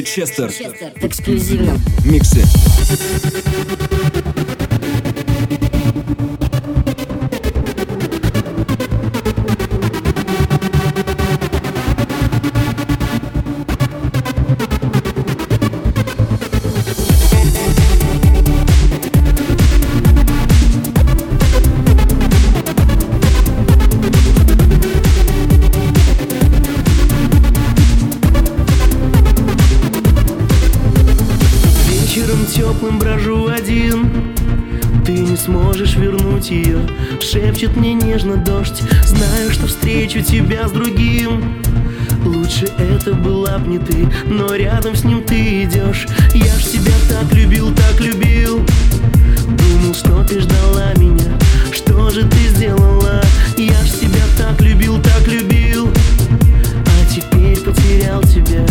диджей Честер в эксклюзивном миксе. Вечером теплым брожу один, ты не сможешь вернуть ее. Шепчет мне нежно дождь, знаю, что встречу тебя с другим. Лучше это была б не ты, но рядом с ним ты идешь. Я ж тебя так любил, так любил. Думал, что ты ждала меня, что же ты сделала? Я ж тебя так любил, а теперь потерял тебя.